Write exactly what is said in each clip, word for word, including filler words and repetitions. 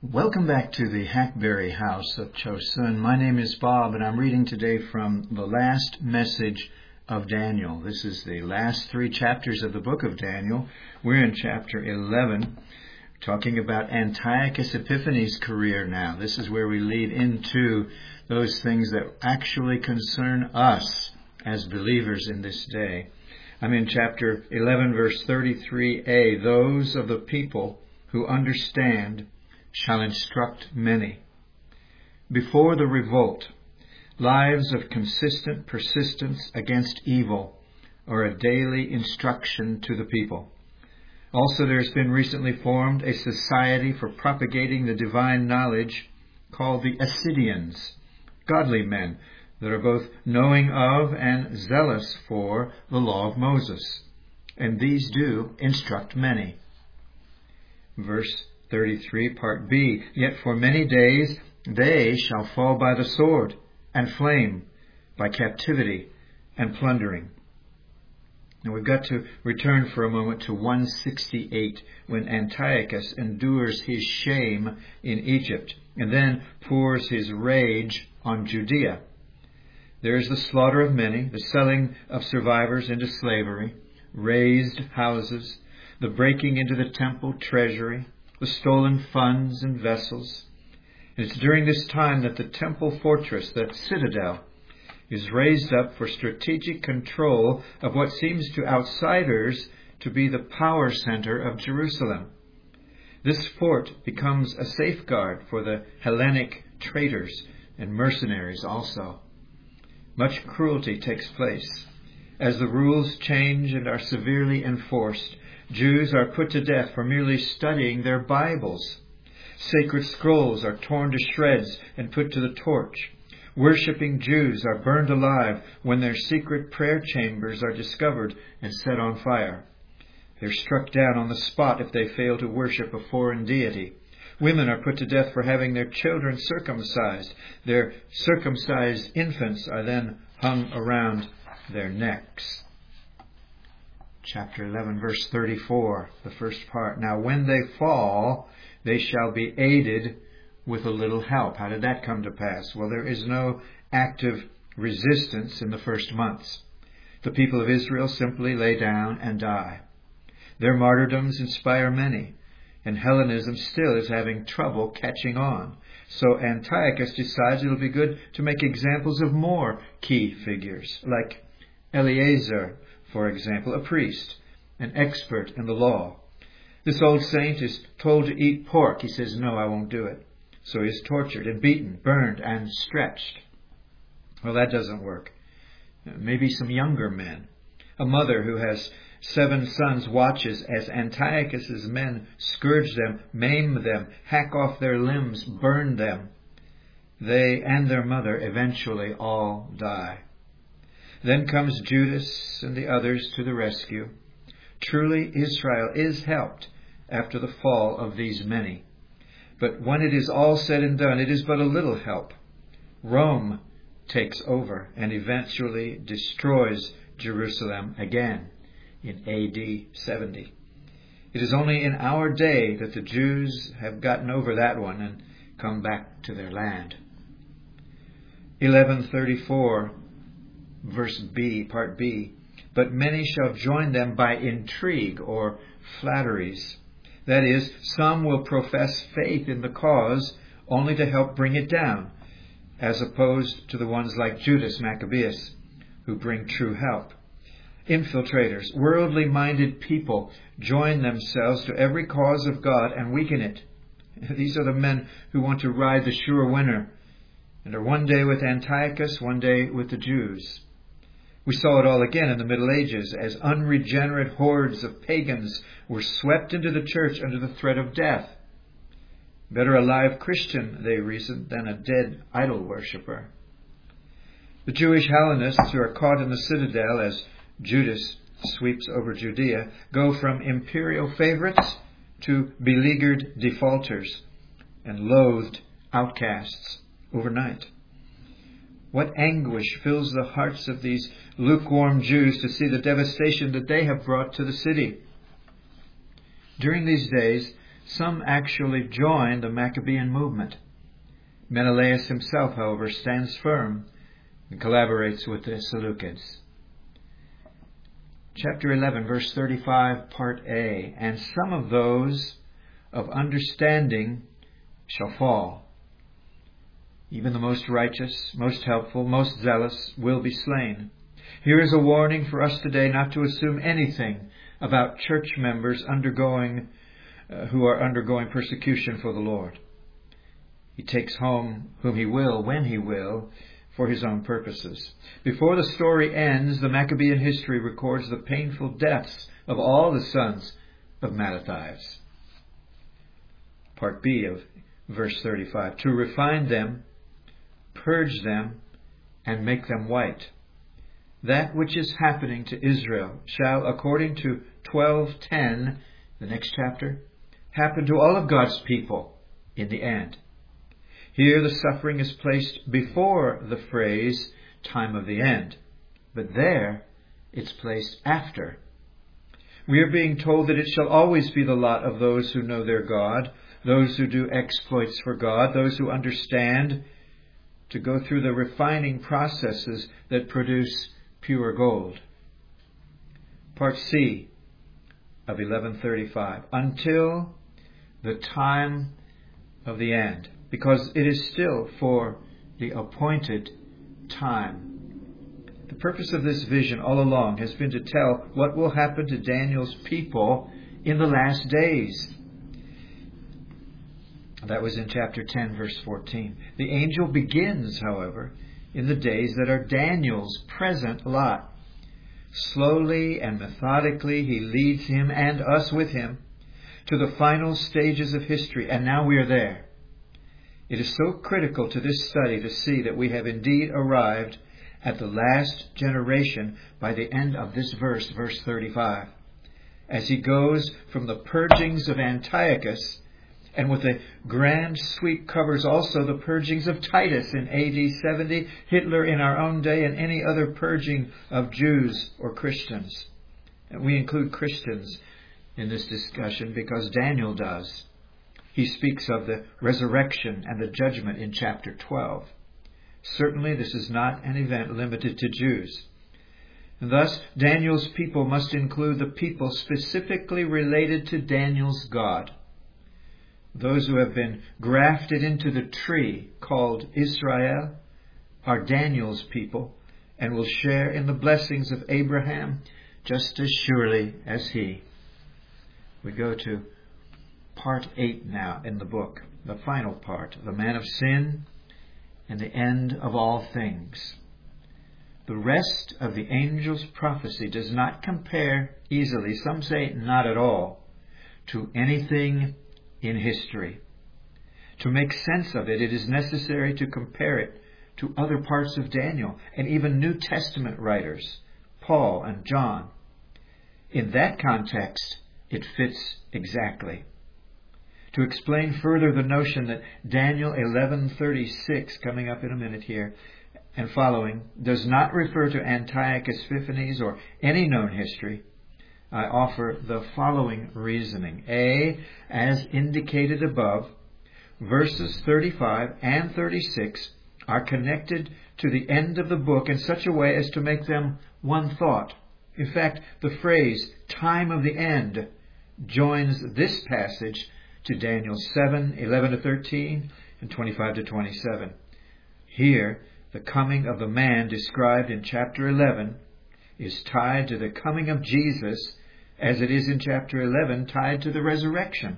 Welcome back to the Hackberry House of Chosun. My name is Bob, and I'm reading today from the last message of Daniel. This is the last three chapters of the book of Daniel. We're in chapter eleven, talking about Antiochus Epiphanes' career now. This is where we lead into those things that actually concern us as believers in this day. I'm in chapter eleven, verse thirty-three a. Those of the people who understand shall instruct many. Before the revolt, lives of consistent persistence against evil are a daily instruction to the people. Also, there has been recently formed a society for propagating the divine knowledge called the Assyrians, godly men that are both knowing of and zealous for the law of Moses. And these do instruct many. Verse thirty-three, part B. Yet for many days they shall fall by the sword and flame, by captivity and plundering. Now we've got to return for a moment to one sixty-eight, when Antiochus endures his shame in Egypt and then pours his rage on Judea. There is the slaughter of many, the selling of survivors into slavery, razed houses, the breaking into the temple treasury, the stolen funds and vessels. And it's during this time that the temple fortress, the citadel, is raised up for strategic control of what seems to outsiders to be the power center of Jerusalem. This fort becomes a safeguard for the Hellenic traders and mercenaries also. Much cruelty takes place. As the rules change and are severely enforced, Jews are put to death for merely studying their Bibles. Sacred scrolls are torn to shreds and put to the torch. Worshipping Jews are burned alive when their secret prayer chambers are discovered and set on fire. They're struck down on the spot if they fail to worship a foreign deity. Women are put to death for having their children circumcised. Their circumcised infants are then hung around their necks. Chapter eleven, verse thirty-four, the first part. Now when they fall, they shall be aided with a little help. How did that come to pass? Well, there is no active resistance in the first months. The people of Israel simply lay down and die. Their martyrdoms inspire many, and Hellenism still is having trouble catching on. So Antiochus decides it'll be good to make examples of more key figures, like Eleazar, for example, a priest, an expert in the law. This old saint is told to eat pork. He says, no, I won't do it. So he is tortured and beaten, burned and stretched. Well, that doesn't work. Maybe some younger men. A mother who has seven sons watches as Antiochus's men scourge them, maim them, hack off their limbs, burn them. They and their mother eventually all die. Then comes Judas and the others to the rescue. Truly, Israel is helped after the fall of these many. But when it is all said and done, it is but a little help. Rome takes over and eventually destroys Jerusalem again in A D seventy. It is only in our day that the Jews have gotten over that one and come back to their land. eleven thirty-four, verse B, part B. But many shall join them by intrigue or flatteries. That is, some will profess faith in the cause only to help bring it down, as opposed to the ones like Judas Maccabeus, who bring true help. Infiltrators, worldly-minded people, join themselves to every cause of God and weaken it. These are the men who want to ride the sure winner, and are one day with Antiochus, one day with the Jews. We saw it all again in the Middle Ages, as unregenerate hordes of pagans were swept into the church under the threat of death. Better a live Christian, they reasoned, than a dead idol worshipper. The Jewish Hellenists who are caught in the citadel as Judas sweeps over Judea go from imperial favorites to beleaguered defaulters and loathed outcasts overnight. What anguish fills the hearts of these lukewarm Jews to see the devastation that they have brought to the city. During these days, Some actually join the Maccabean movement. Menelaus himself, however, stands firm and collaborates with the Seleucids. Chapter eleven, verse thirty-five, part A. And some of those of understanding shall fall. Even the most righteous, most helpful, most zealous will be slain. Here is a warning for us today not to assume anything about church members undergoing, uh, who are undergoing persecution for the Lord. He takes home whom he will, when he will, for his own purposes. Before the story ends, the Maccabean history records the painful deaths of all the sons of Mattathias. Part B of verse thirty-five. To refine them, purge them, and make them white. That which is happening to Israel shall, according to twelve ten, the next chapter, happen to all of God's people in the end. Here the suffering is placed before the phrase, time of the end. But there, it's placed after. We are being told that it shall always be the lot of those who know their God, those who do exploits for God, those who understand, to go through the refining processes that produce pure gold. Part C of eleven thirty-five. Until the time of the end, because it is still for the appointed time. The purpose of this vision all along has been to tell what will happen to Daniel's people in the last days. That was in chapter ten, verse fourteen. The angel begins, however, in the days that are Daniel's present lot. Slowly and methodically he leads him and us with him to the final stages of history, and now we are there. It is so critical to this study to see that we have indeed arrived at the last generation by the end of this verse, verse thirty-five. As he goes from the purgings of Antiochus, and with a grand sweep covers also the purgings of Titus in A D seventy, Hitler in our own day, and any other purging of Jews or Christians. And we include Christians in this discussion because Daniel does. He speaks of the resurrection and the judgment in chapter twelve. Certainly this is not an event limited to Jews. And thus, Daniel's people must include the people specifically related to Daniel's God. Those who have been grafted into the tree called Israel are Daniel's people and will share in the blessings of Abraham just as surely as he. We go to part eight now in the book, the final part, the man of sin and the end of all things. The rest of the angel's prophecy does not compare easily, some say not at all, to anything in history. To make sense of it, it is necessary to compare it to other parts of Daniel and even New Testament writers, Paul and John. In that context, it fits exactly. To explain further the notion that Daniel eleven thirty-six, coming up in a minute here, and following, does not refer to Antiochus Epiphanes or any known history, I offer the following reasoning. A, as indicated above, verses thirty-five and thirty-six are connected to the end of the book in such a way as to make them one thought. In fact, the phrase, time of the end, joins this passage to Daniel seven, eleven to thirteen, and twenty-five to twenty-seven. Here, the coming of the man described in chapter eleven is tied to the coming of Jesus, as it is in chapter eleven tied to the resurrection.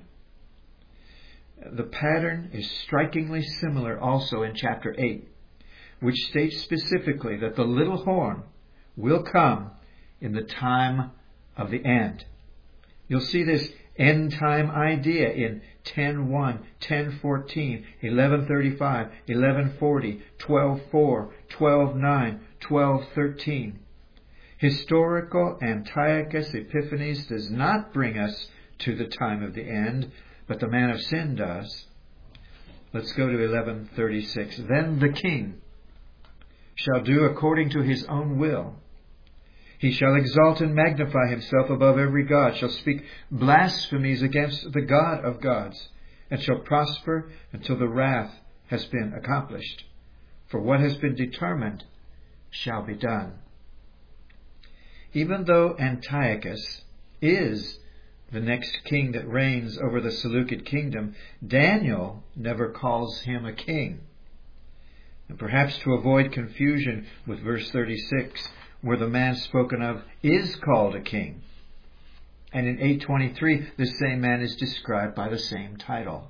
The pattern is strikingly similar also in chapter eight, which states specifically that the little horn will come in the time of the end. You'll see this end time idea in ten one, ten fourteen, eleven thirty-five, eleven forty, twelve four, twelve nine, twelve thirteen. Historical Antiochus Epiphanes does not bring us to the time of the end, but the man of sin does. Let's go to eleven thirty-six. Then the king shall do according to his own will. He shall exalt and magnify himself above every god, shall speak blasphemies against the God of gods, and shall prosper until the wrath has been accomplished. For what has been determined shall be done. Even though Antiochus is the next king that reigns over the Seleucid kingdom, Daniel never calls him a king. And perhaps to avoid confusion with verse thirty-six, where the man spoken of is called a king. And in eight twenty-three, this same man is described by the same title.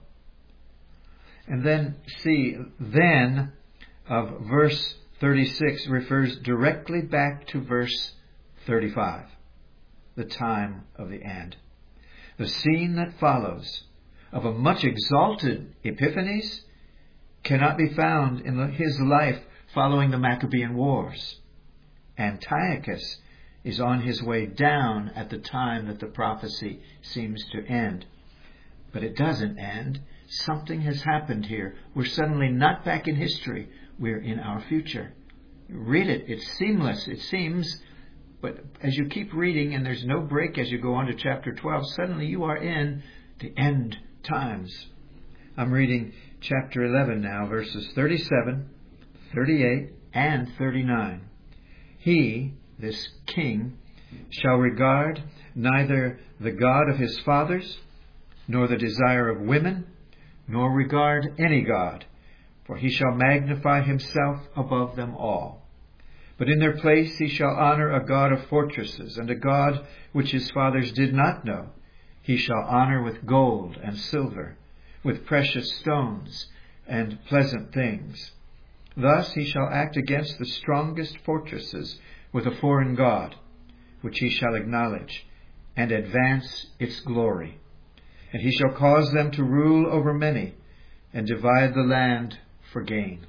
And then see, then of verse thirty-six refers directly back to verse thirty-five, the time of the end. The scene that follows of a much exalted Epiphanes cannot be found in the, his life following the Maccabean Wars. Antiochus is on his way down at the time that the prophecy seems to end. But it doesn't end. Something has happened here. We're suddenly not back in history. We're in our future. Read it. It's seamless, it seems. But as you keep reading, and there's no break as you go on to chapter twelve, suddenly you are in the end times. I'm reading chapter eleven now, verses thirty-seven, thirty-eight, and thirty-nine. He, this king, shall regard neither the God of his fathers, nor the desire of women, nor regard any god, for he shall magnify himself above them all. But in their place he shall honor a God of fortresses, and a God which his fathers did not know. He shall honor with gold and silver, with precious stones and pleasant things. Thus he shall act against the strongest fortresses with a foreign god, which he shall acknowledge, and advance its glory. And he shall cause them to rule over many, and divide the land for gain.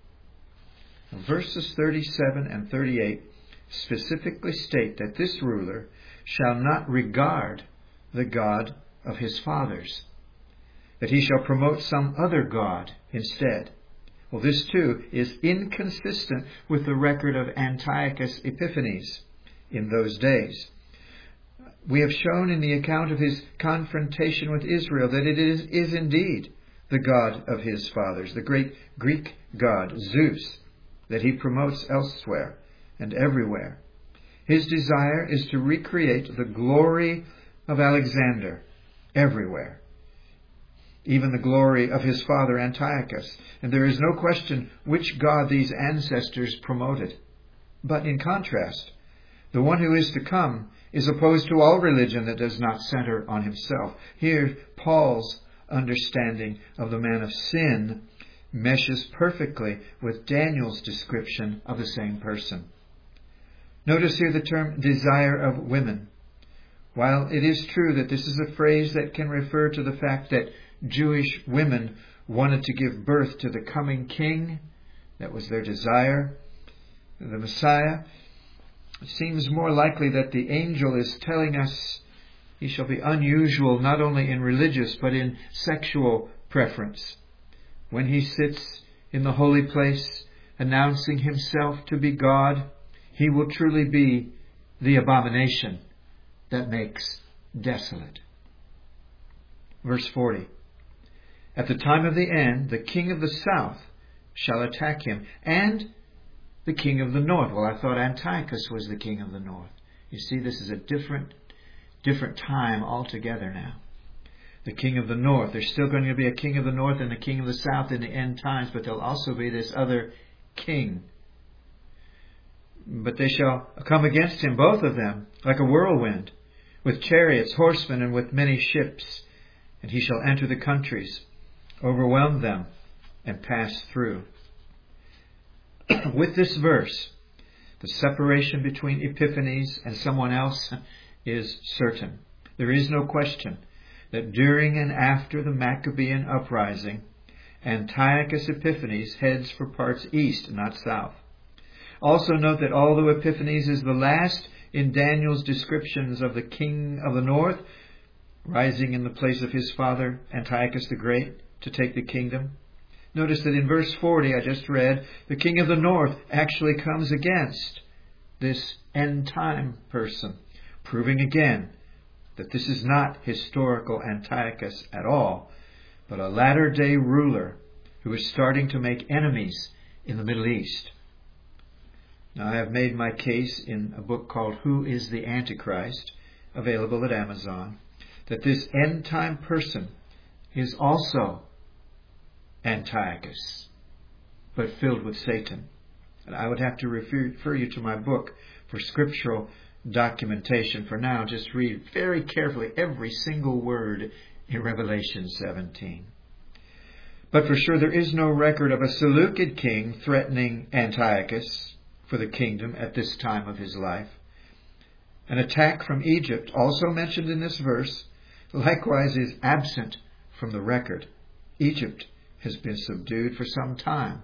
Verses thirty-seven and thirty-eight specifically state that this ruler shall not regard the God of his fathers, that he shall promote some other god instead. Well, this too is inconsistent with the record of Antiochus Epiphanes in those days. We have shown in the account of his confrontation with Israel that it is, is indeed the God of his fathers, the great Greek god Zeus, that he promotes elsewhere and everywhere. His desire is to recreate the glory of Alexander everywhere, even the glory of his father Antiochus. And there is no question which god these ancestors promoted. But in contrast, the one who is to come is opposed to all religion that does not center on himself. Here, Paul's understanding of the man of sin meshes perfectly with Daniel's description of the same person. Notice here the term desire of women. While it is true that this is a phrase that can refer to the fact that Jewish women wanted to give birth to the coming king, that was their desire, the Messiah, it seems more likely that the angel is telling us he shall be unusual not only in religious but in sexual preference. When he sits in the holy place announcing himself to be God, he will truly be the abomination that makes desolate. Verse forty. At the time of the end, the king of the south shall attack him, and the king of the north. Well, I thought Antiochus was the king of the north. You see, this is a different, different time altogether now. The king of the north. There's still going to be a king of the north and a king of the south in the end times, but there'll also be this other king. But they shall come against him, both of them, like a whirlwind, with chariots, horsemen, and with many ships. And he shall enter the countries, overwhelm them, and pass through. With this verse, the separation between Epiphanes and someone else is certain. There is no question that during and after the Maccabean uprising, Antiochus Epiphanes heads for parts east, not south. Also note that although Epiphanes is the last in Daniel's descriptions of the king of the north, rising in the place of his father Antiochus the Great to take the kingdom, notice that in verse forty I just read, the king of the north actually comes against this end time person, proving again that this is not historical Antiochus at all, but a latter-day ruler who is starting to make enemies in the Middle East. Now, I have made my case in a book called Who is the Antichrist, available at Amazon, that this end-time person is also Antiochus, but filled with Satan. And I would have to refer, refer you to my book for scriptural documentation. For now, just read very carefully every single word in Revelation seventeen. But for sure, there is no record of a Seleucid king threatening Antiochus for the kingdom at this time of his life. An attack from Egypt, also mentioned in this verse, likewise is absent from the record. Egypt has been subdued for some time.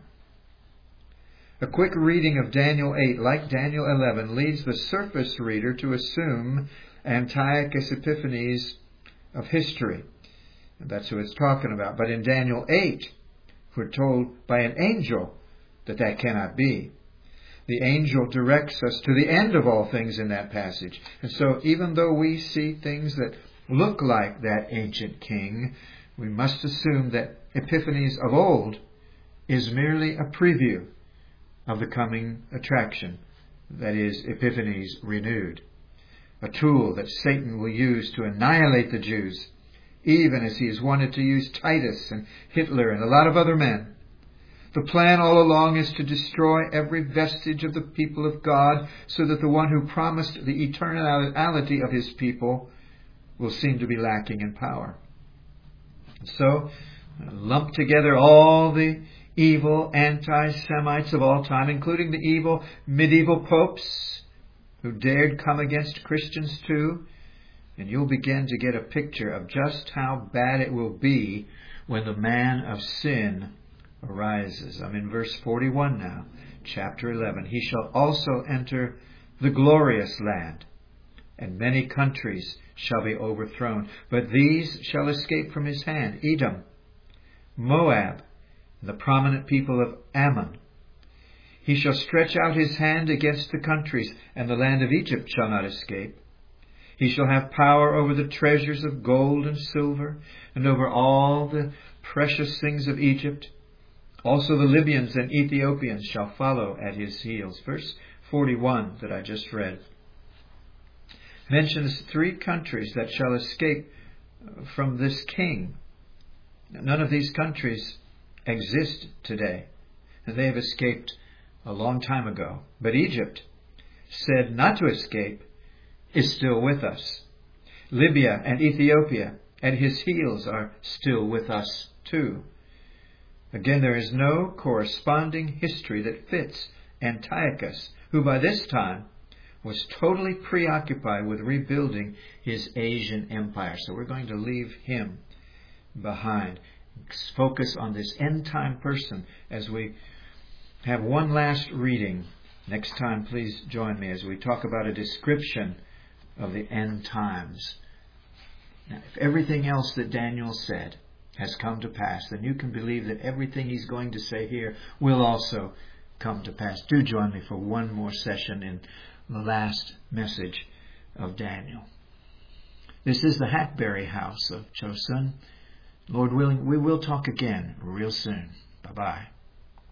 A quick reading of Daniel eight, like Daniel eleven, leads the surface reader to assume Antiochus Epiphanes of history. And that's who it's talking about. But in Daniel eight, we're told by an angel that that cannot be. The angel directs us to the end of all things in that passage. And so even though we see things that look like that ancient king, we must assume that Epiphanes of old is merely a preview of the coming attraction, that is, Epiphanes renewed, a tool that Satan will use to annihilate the Jews, even as he has wanted to use Titus and Hitler and a lot of other men. The plan all along is to destroy every vestige of the people of God, so that the one who promised the eternality of his people will seem to be lacking in power. So, lump together all the evil anti-Semites of all time, including the evil medieval popes who dared come against Christians too, and you'll begin to get a picture of just how bad it will be when the man of sin arises. I'm in verse forty-one now, chapter eleven. He shall also enter the glorious land, and many countries shall be overthrown, but these shall escape from his hand: Edom, Moab, and the prominent people of Ammon. He shall stretch out his hand against the countries, and the land of Egypt shall not escape. He shall have power over the treasures of gold and silver, and over all the precious things of Egypt. Also the Libyans and Ethiopians shall follow at his heels. Verse forty-one that I just read mentions three countries that shall escape from this king. None of these countries exist today, and they have escaped a long time ago. But Egypt, said not to escape, is still with us. Libya and Ethiopia at his heels are still with us too. Again, there is no corresponding history that fits Antiochus, who by this time was totally preoccupied with rebuilding his Asian empire. So we're going to leave him behind. Focus on this end-time person as we have one last reading. Next time, please join me as we talk about a description of the end times. Now, if everything else that Daniel said has come to pass, then you can believe that everything he's going to say here will also come to pass. Do join me for one more session in the last message of Daniel. This is the Hackberry House of Chosun. Lord willing, we will talk again real soon. Bye-bye.